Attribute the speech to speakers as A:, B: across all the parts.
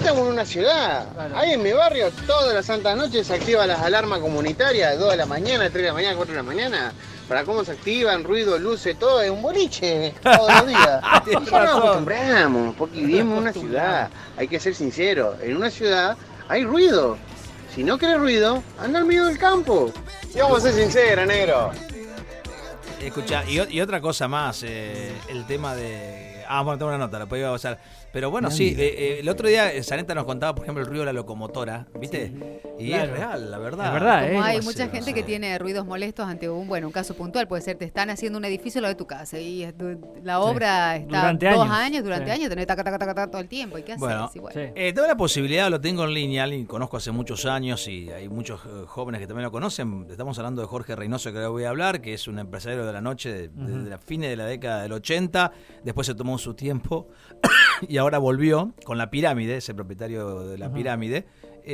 A: estamos en una ciudad.
B: Claro.
A: Ahí en mi barrio, todas las santas noches se activan las alarmas comunitarias, 2 de la mañana, 3 de la mañana, 4 de la mañana. Para cómo se activan, ruido, luces, todo, es un boliche todos los días.
B: Tienes
A: Nosotros nos
B: razón.
A: acostumbramos, porque vivimos en una ciudad. Hay que ser sincero, en una ciudad hay ruido. Si no querés ruido, anda al medio del campo. Y vamos a ser sinceros, negro.
C: Escucha, y otra cosa más, el tema de... bueno, tengo una nota, la podía pasar. Pero bueno, sí, el otro día Zaneta nos contaba, por ejemplo, el ruido de la locomotora, ¿viste? Sí, y claro, es real, la verdad.
B: Es verdad,
D: Como hay mucha gente que tiene ruidos molestos ante un caso puntual. Puede ser, te están haciendo un edificio al lado de tu casa y la obra está
B: durante
D: 2
B: años.
D: años, durante años, tenés taca todo el tiempo. ¿Y qué haces?
C: Bueno, tengo la posibilidad, lo tengo en línea, alguien que conozco hace muchos años y hay muchos jóvenes que también lo conocen. Estamos hablando de Jorge Reynoso, que le voy a hablar, que es un empresario de la noche desde la fines de la década del 80. Después se tomó su tiempo y ahora volvió con La Pirámide, es el propietario de La Pirámide,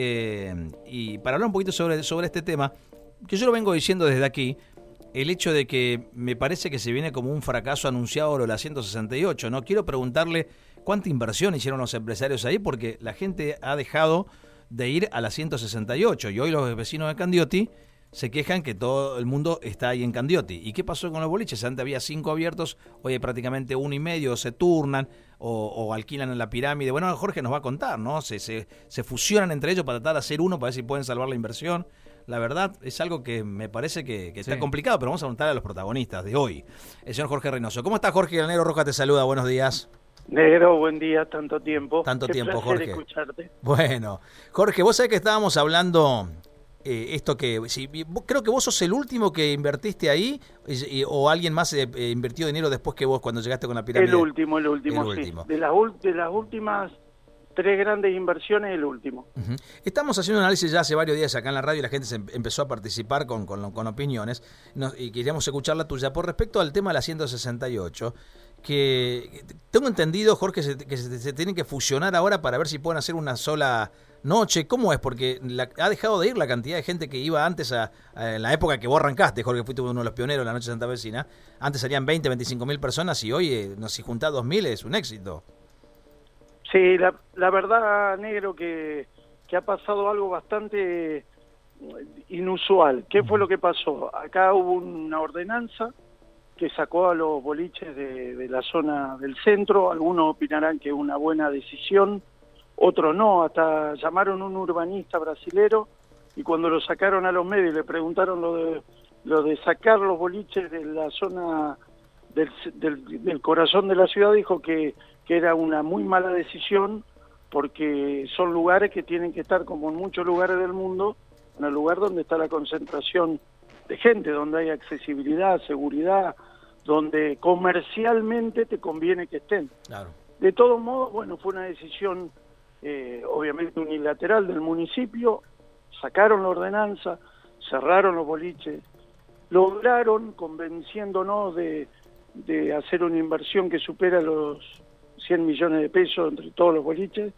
C: y para hablar un poquito sobre este tema, que yo lo vengo diciendo desde aquí, el hecho de que me parece que se viene como un fracaso anunciado lo de la 168, ¿no? Quiero preguntarle cuánta inversión hicieron los empresarios ahí, porque la gente ha dejado de ir a la 168, y hoy los vecinos de Candioti se quejan que todo el mundo está ahí en Candioti. ¿Y qué pasó con los boliches? Antes había 5 abiertos, hoy hay prácticamente 1 y medio, se turnan o alquilan en La Pirámide. Bueno, Jorge nos va a contar, ¿no? Se fusionan entre ellos para tratar de hacer uno, para ver si pueden salvar la inversión. La verdad es algo que me parece que está complicado, pero vamos a preguntar a los protagonistas de hoy. El señor Jorge Reynoso. ¿Cómo está, Jorge? El Negro Roja te saluda, buenos días.
E: Negro, buen día, tanto tiempo.
C: Tanto
E: Qué
C: tiempo,
E: placer
C: Jorge.
E: Escucharte.
C: Bueno, Jorge, vos sabés que estábamos hablando... esto que creo que vos sos el último que invertiste ahí o alguien más invirtió dinero después que vos cuando llegaste con La Pirámide.
E: El último, sí. De las últimas 3 grandes inversiones, el último.
C: Estamos haciendo un análisis ya hace varios días acá en la radio y la gente se empezó a participar con opiniones y queríamos escuchar la tuya por respecto al tema de la 168, que tengo entendido, Jorge, que se tienen que fusionar ahora para ver si pueden hacer una sola noche. ¿Cómo es? Porque ha dejado de ir la cantidad de gente que iba antes en la época que vos arrancaste, Jorge, fuiste uno de los pioneros de la Noche Santa Vecina. Antes salían 20, 25 mil personas y hoy, si juntás 2.000 es un éxito.
E: Sí, la verdad, Negro, que ha pasado algo bastante inusual. ¿Qué fue lo que pasó? Acá hubo una ordenanza que sacó a los boliches de la zona del centro. Algunos opinarán que es una buena decisión, otros no. Hasta llamaron a un urbanista brasilero y cuando lo sacaron a los medios le preguntaron lo de sacar los boliches de la zona del corazón de la ciudad, dijo que era una muy mala decisión porque son lugares que tienen que estar, como en muchos lugares del mundo, en el lugar donde está la concentración de gente, donde hay accesibilidad, seguridad, donde comercialmente te conviene que estén.
C: Claro.
E: De todos modos, bueno, fue una decisión obviamente unilateral del municipio, sacaron la ordenanza, cerraron los boliches, lograron, convenciéndonos de hacer una inversión que supera los 100 millones de pesos entre todos los boliches.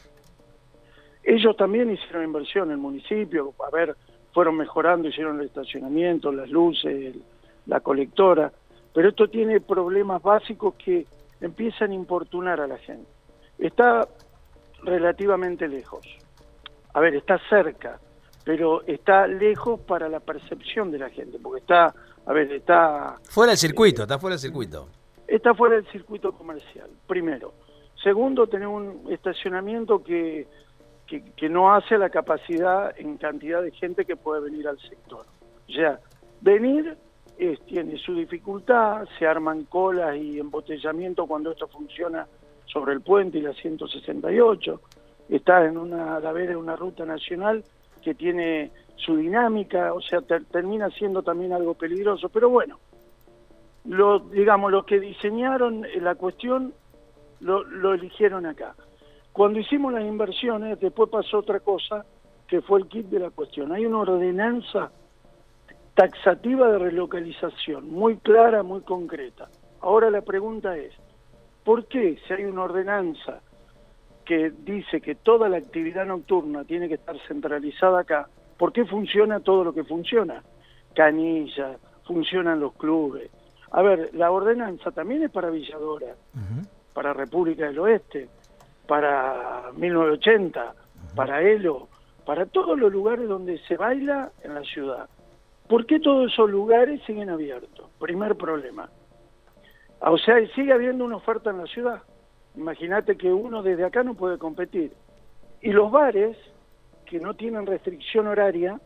E: Ellos también hicieron inversión, el municipio, fueron mejorando, hicieron el estacionamiento, las luces, la colectora, pero esto tiene problemas básicos que empiezan a importunar a la gente. Está relativamente lejos. Está cerca, pero está lejos para la percepción de la gente, porque está
C: fuera del circuito, está fuera del circuito.
E: Está fuera del circuito comercial, primero. Segundo, tener un estacionamiento que no hace la capacidad en cantidad de gente que puede venir al sector. O sea, venir tiene su dificultad, se arman colas y embotellamiento cuando esto funciona sobre el puente y la 168. Está a la vera de una ruta nacional que tiene su dinámica, o sea, termina siendo también algo peligroso. Pero bueno, los que diseñaron la cuestión lo eligieron acá. Cuando hicimos las inversiones, después pasó otra cosa, que fue el kit de la cuestión. Hay una ordenanza taxativa de relocalización, muy clara, muy concreta. Ahora la pregunta es, ¿por qué si hay una ordenanza que dice que toda la actividad nocturna tiene que estar centralizada acá, por qué funciona todo lo que funciona? Canillas, funcionan los clubes. La ordenanza también es para Villadora, para República del Oeste. para 1980, para Elo, para todos los lugares donde se baila en la ciudad. ¿Por qué todos esos lugares siguen abiertos? Primer problema. O sea, sigue habiendo una oferta en la ciudad. Imagínate que uno desde acá no puede competir. Y los bares, que no tienen restricción horaria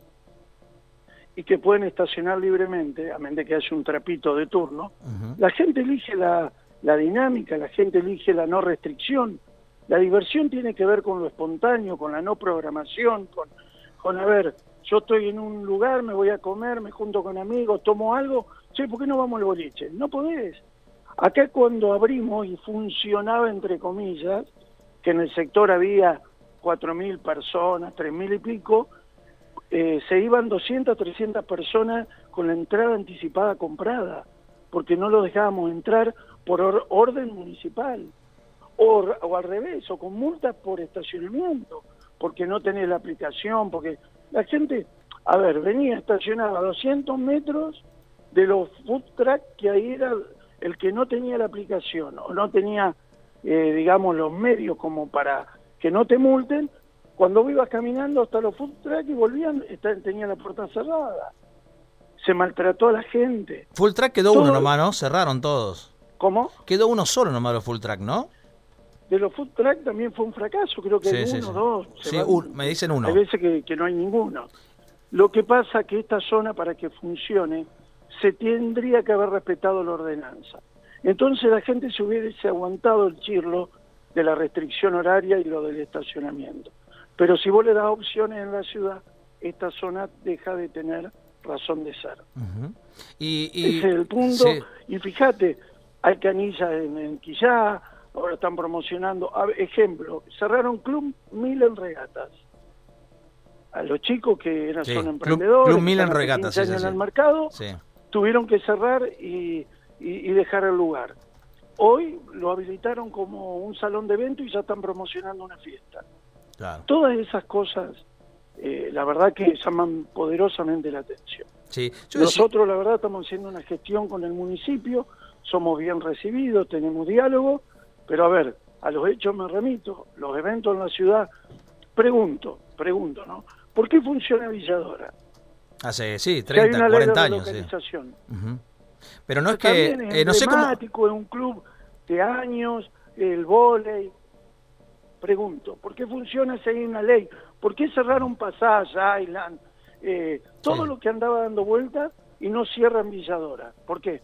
E: y que pueden estacionar libremente, a menos de que haya un trapito de turno, la gente elige la dinámica, la gente elige la no restricción. La diversión tiene que ver con lo espontáneo, con la no programación, con a ver, yo estoy en un lugar, me voy a comer, me junto con amigos, tomo algo, che, ¿por qué no vamos al boliche? No podés. Acá cuando abrimos y funcionaba, entre comillas, que en el sector había 4.000 personas, 3.000 y pico, se iban 200, 300 personas con la entrada anticipada comprada, porque no lo dejábamos entrar por orden municipal, o al revés, o con multas por estacionamiento, porque no tenés la aplicación, porque la gente, a ver, venía estacionada a 200 metros de los food truck, que ahí era el que no tenía la aplicación, o no tenía, digamos, los medios como para que no te multen. Cuando ibas caminando hasta los food truck y volvían, tenía la puerta cerrada. Se maltrató a la gente.
C: Full track quedó uno nomás, ¿no? Cerraron todos.
E: ¿Cómo?
C: Quedó uno solo nomás los full track, ¿no?
E: De los food truck también fue un fracaso, creo que hay uno, dos.
C: Sí, me dicen uno.
E: Hay veces que no hay ninguno. Lo que pasa que esta zona, para que funcione, se tendría que haber respetado la ordenanza. Entonces la gente se hubiese aguantado el chirlo de la restricción horaria y lo del estacionamiento. Pero si vos le das opciones en la ciudad, esta zona deja de tener razón de ser. Ese es el punto. Sí. Y fíjate, hay canillas en Quillá, ahora están promocionando. Ejemplo, cerraron Club 1000 en Regatas. A los chicos que son emprendedores,
C: Club 1000 en Regatas,
E: en el mercado, tuvieron que cerrar y dejar el lugar. Hoy lo habilitaron como un salón de evento y ya están promocionando una fiesta. Claro. Todas esas cosas, la verdad que llaman poderosamente la atención.
C: Sí.
E: Nosotros, la verdad, estamos haciendo una gestión con el municipio, somos bien recibidos, tenemos diálogo, pero a ver, a los hechos me remito, los eventos en la ciudad, pregunto, ¿no? ¿Por qué funciona Villadora?
C: Hace, 30, 40 años. Sí. Pero no es que...
E: Es
C: no sé cómo...
E: es un club de años, el vóley. Pregunto, ¿por qué funciona si hay una ley? ¿Por qué cerraron Passage, Island? Todo lo que andaba dando vueltas y no cierran Villadora. ¿Por qué?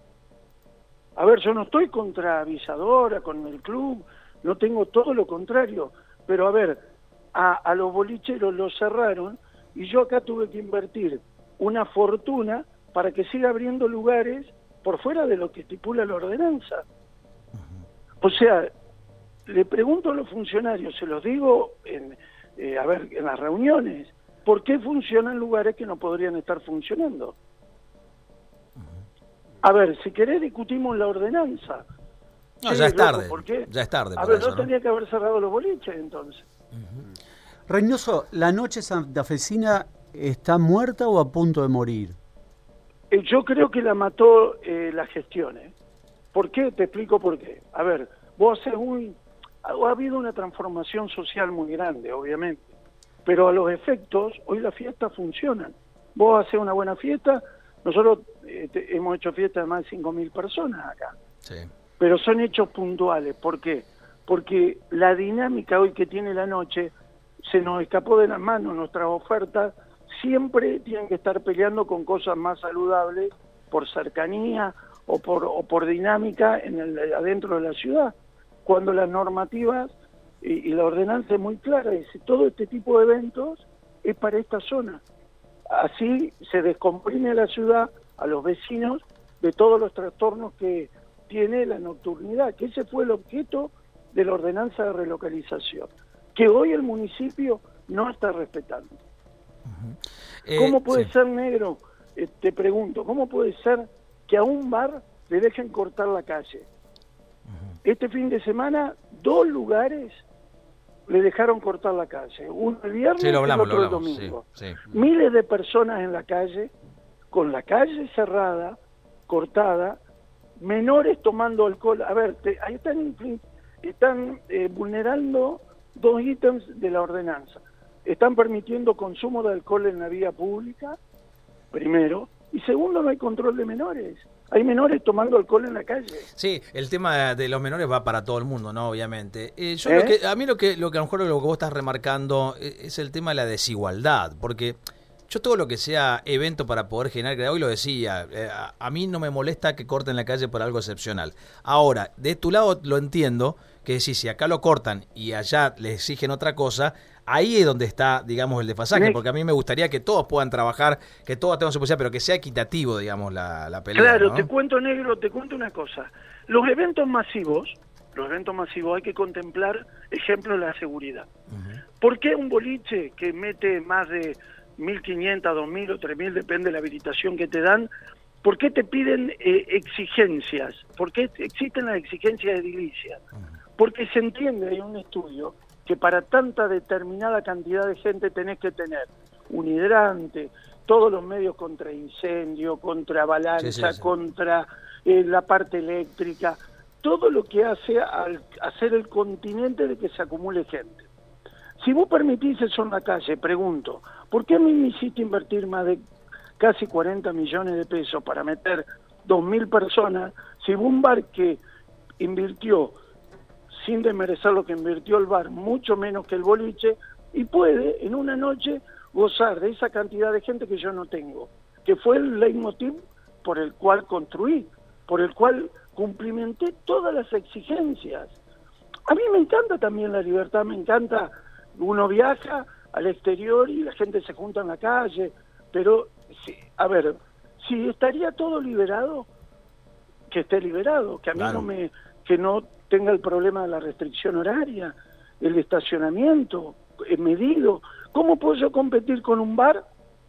E: A ver, yo no estoy contra Villadora, con el club, no tengo todo lo contrario. Pero a ver, a los bolicheros los cerraron y yo acá tuve que invertir una fortuna para que siga abriendo lugares por fuera de lo que estipula la ordenanza. O sea, le pregunto a los funcionarios, se los digo en las reuniones, ¿por qué funcionan lugares que no podrían estar funcionando? A ver, si querés discutimos la ordenanza.
C: No, ya es tarde. ¿Por qué? Ya es tarde.
E: A ver, yo tendría que haber cerrado los boliches entonces.
B: Reynoso, ¿la noche santafesina está muerta o a punto de morir?
E: Yo creo que la mató la gestión. ¿Por qué? Te explico por qué. A ver, vos haces ha habido una transformación social muy grande, obviamente, pero a los efectos, hoy las fiestas funcionan. Vos haces una buena fiesta, nosotros hemos hecho fiestas de más de 5.000 personas acá, pero son hechos puntuales. ¿Por qué? Porque la dinámica hoy que tiene la noche se nos escapó de las manos. Nuestras ofertas siempre tienen que estar peleando con cosas más saludables por cercanía o por dinámica adentro de la ciudad, cuando las normativas y la ordenanza es muy clara, dice todo este tipo de eventos es para esta zona. Así se descomprime la ciudad, a los vecinos, de todos los trastornos que tiene la nocturnidad, que ese fue el objeto de la ordenanza de relocalización, que hoy el municipio no está respetando. ¿Cómo puede ser, negro? Te pregunto, ¿cómo puede ser que a un bar le dejen cortar la calle? Este fin de semana, 2 lugares le dejaron cortar la calle. Uno el viernes y el otro el domingo. Miles de personas en la calle, con la calle cerrada, cortada, menores tomando alcohol. A ver, ahí están están vulnerando 2 ítems de la ordenanza. Están permitiendo consumo de alcohol en la vía pública, primero, y segundo, no hay control de menores. Hay menores tomando alcohol en la calle.
C: Sí, el tema de los menores va para todo el mundo, ¿no? Obviamente. A mí lo que a lo mejor lo que vos estás remarcando es el tema de la desigualdad, porque yo todo lo que sea evento para poder generar, hoy lo decía, a mí no me molesta que corten la calle por algo excepcional. Ahora, de tu lado lo entiendo, que si acá lo cortan y allá le exigen otra cosa, ahí es donde está, digamos, el desfasaje, porque a mí me gustaría que todos puedan trabajar, que todos tengan su posibilidad, pero que sea equitativo, digamos, la pelea.
E: Claro,
C: ¿no?
E: te cuento, negro, te cuento una cosa. Los eventos masivos hay que contemplar, ejemplo, la seguridad. Uh-huh. ¿Por qué un boliche que mete más de 1.500, 2.000 o 3.000, depende de la habilitación que te dan, por qué te piden exigencias? ¿Por qué existen las exigencias edilicias? Uh-huh. Porque se entiende, hay un estudio, que para tanta determinada cantidad de gente tenés que tener un hidrante, todos los medios contra incendio, contra avalancha, sí. Contra la parte eléctrica, todo lo que hace al hacer el continente de que se acumule gente. Si vos permitís eso en la calle, pregunto, ¿por qué a mí me hiciste invertir más de casi 40 millones de pesos para meter 2.000 personas, si un bar que invirtió, sin desmerecer lo que invirtió el bar, mucho menos que el boliche, y puede en una noche gozar de esa cantidad de gente que yo no tengo, que fue el leitmotiv por el cual construí, por el cual cumplimenté todas las exigencias. A mí me encanta también la libertad, me encanta, uno viaja al exterior y la gente se junta en la calle, pero, si estaría todo liberado, que esté liberado, que a mí claro. que no tenga el problema de la restricción horaria, el estacionamiento medido. ¿Cómo puedo yo competir con un bar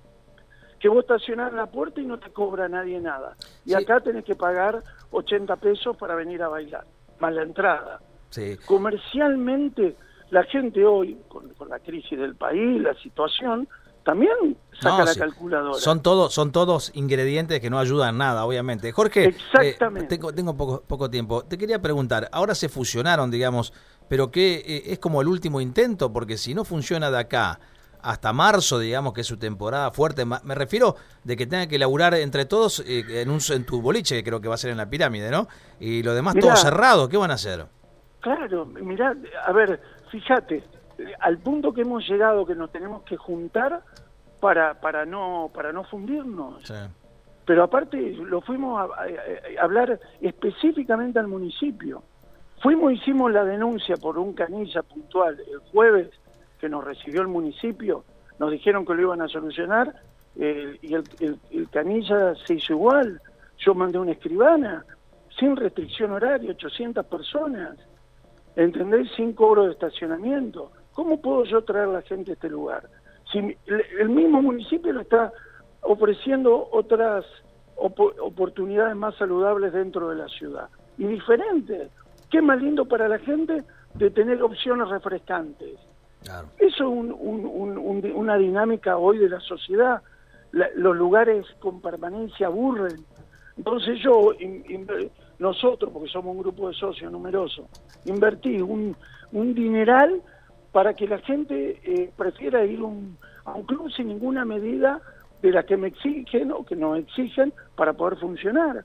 E: que vos estacionás en la puerta y no te cobra nadie nada? Y sí. Acá tenés que pagar 80 pesos para venir a bailar, más la entrada. Sí. Comercialmente, la gente hoy, con la crisis del país, la situación, también saca la calculadora.
C: Son todos ingredientes que no ayudan nada, obviamente. Jorge,
E: exactamente.
C: Tengo poco tiempo. Te quería preguntar, ahora se fusionaron, digamos, pero ¿qué es como el último intento? Porque si no funciona de acá hasta marzo, digamos, que es su temporada fuerte, me refiero de que tengan que laburar entre todos en tu boliche, que creo que va a ser en la Pirámide, ¿no? Y lo demás todo cerrado, ¿qué van a hacer?
E: Claro, mirá, a ver, fíjate, al punto que hemos llegado, que nos tenemos que juntar para no fundirnos. Sí. Pero aparte lo fuimos a hablar específicamente al municipio. Hicimos la denuncia por un canilla puntual el jueves que nos recibió el municipio, nos dijeron que lo iban a solucionar, y el canilla se hizo igual. Yo mandé una escribana, sin restricción horaria, 800 personas, ¿entendés? Sin cobro de estacionamiento. ¿Cómo puedo yo traer a la gente a este lugar? Si el mismo municipio lo está ofreciendo otras oportunidades más saludables dentro de la ciudad. Y diferentes. ¿Qué más lindo para la gente de tener opciones refrescantes? Claro. Eso es una dinámica hoy de la sociedad. Los lugares con permanencia aburren. Entonces nosotros, porque somos un grupo de socios numerosos, invertí un dineral para que la gente prefiera ir a un club sin ninguna medida de la que me exigen o que nos exigen para poder funcionar.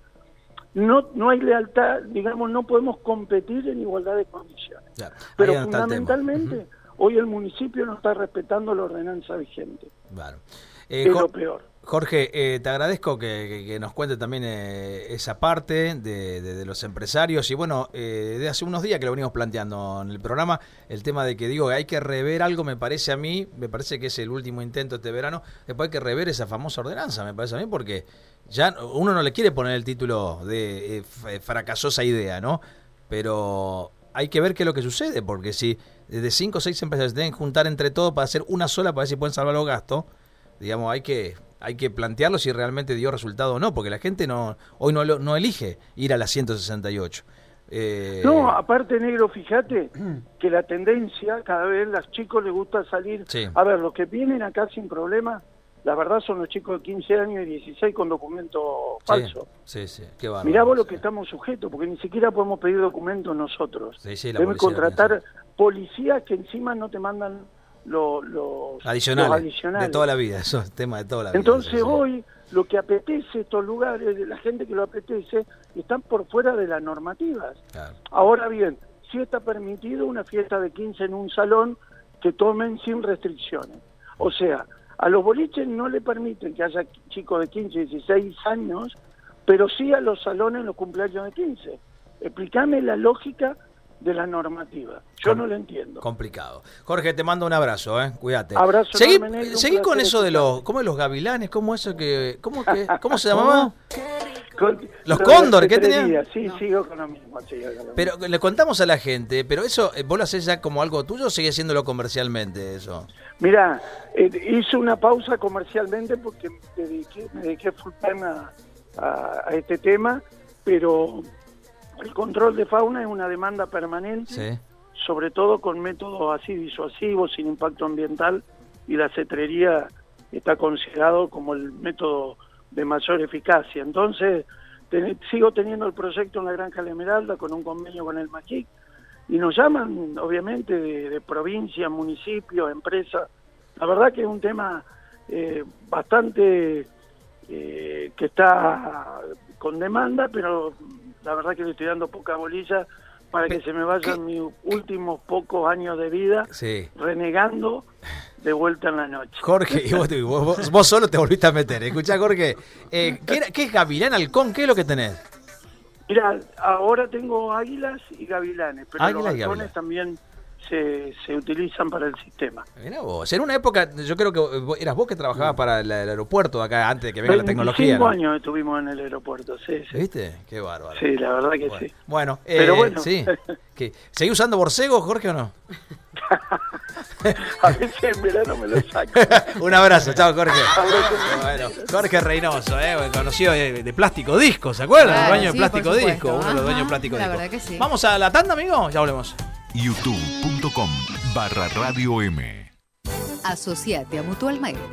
E: No hay lealtad, digamos, no podemos competir en igualdad de condiciones. Claro. Pero fundamentalmente, hoy el municipio no está respetando la ordenanza vigente. Claro. Es lo peor.
C: Jorge, te agradezco que nos cuente también esa parte de los empresarios. Y bueno, de hace unos días que lo venimos planteando en el programa, el tema de que digo hay que rever algo, me parece que es el último intento este verano, después hay que rever esa famosa ordenanza, me parece a mí, porque ya uno no le quiere poner el título de fracasó esa idea, ¿no? Pero hay que ver qué es lo que sucede, porque si de 5 o 6 empresas se tienen que juntar entre todos para hacer una sola, para ver si pueden salvar los gastos, digamos, hay que plantearlo si realmente dio resultado o no, porque la gente hoy no elige ir a la 168.
E: No, aparte, negro, fíjate que la tendencia, cada vez a los chicos les gusta salir. Sí. A ver, los que vienen acá sin problema, la verdad son los chicos de 15 años y 16 con documento falso.
C: Sí, qué bárbaro.
E: Mirá vos lo que estamos sujetos, porque ni siquiera podemos pedir documentos nosotros.
C: Sí, la
E: Deben
C: policía
E: contratar policías que encima no te mandan los
C: adicionales de toda la vida, eso es tema de toda la vida.
E: Entonces hoy lo que apetece estos lugares, la gente que lo apetece, están por fuera de las normativas.
C: Claro.
E: Ahora bien, sí está permitido una fiesta de 15 en un salón que tomen sin restricciones. O sea, a los boliches no le permiten que haya chicos de 15, 16 años, pero sí a los salones en los cumpleaños de 15. Explícame la lógica de la normativa. Yo no lo entiendo.
C: Complicado. Jorge, te mando un abrazo, cuídate.
E: Abrazo.
C: Seguí con eso de los gavilanes, ¿cómo se llamaba? Los cóndor, ¿qué tenían?
E: Sí, sigo con lo mismo.
C: Pero le contamos a la gente, pero eso, ¿vos lo hacés ya como algo tuyo o seguís haciéndolo comercialmente eso?
E: Mirá, hice una pausa comercialmente porque me dediqué full time a este tema, pero el control de fauna es una demanda permanente,
C: sí,
E: sobre todo con métodos así disuasivos, sin impacto ambiental, y la cetrería está considerado como el método de mayor eficacia. Entonces, sigo teniendo el proyecto en la Granja La Esmeralda con un convenio con el MAGIC, y nos llaman, obviamente, de provincia, municipio, empresa. La verdad que es un tema bastante que está con demanda, pero la verdad que le estoy dando poca bolilla para que se me vayan mis últimos pocos años de vida renegando de vuelta en la noche.
C: Jorge, y vos solo te volviste a meter. Escuchá, Jorge, ¿qué es gavilán, halcón? ¿Qué es lo que tenés?
E: Mira, ahora tengo águilas y gavilanes, pero los halcones también se utilizan para el sistema.
C: Mirá vos, en una época, yo creo que eras vos que trabajabas para el aeropuerto de acá, antes de que venga la tecnología.
E: 25 años estuvimos en el aeropuerto, sí.
C: ¿Viste? Qué bárbaro.
E: Sí, la verdad que sí.
C: Bueno,
E: pero bueno.
C: Sí. ¿Seguís usando borcego, Jorge, o no?
E: A veces en verano me lo saco.
C: Un abrazo, chao, Jorge. Bueno, Jorge Reynoso, conocido de Plástico Disco, ¿se acuerdan?
D: Claro,
C: El dueño de Plástico Disco, uno de los dueños de Plástico
D: la
C: Disco.
D: verdad que sí.
C: Vamos a la tanda, amigo, ya volvemos.
F: youtube.com/Radio M.
D: Asociate a Mutual Maestro.